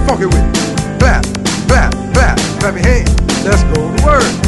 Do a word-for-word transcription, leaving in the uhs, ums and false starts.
Funky with it. Clap, clap, clap, clap your hands. Let's go to work.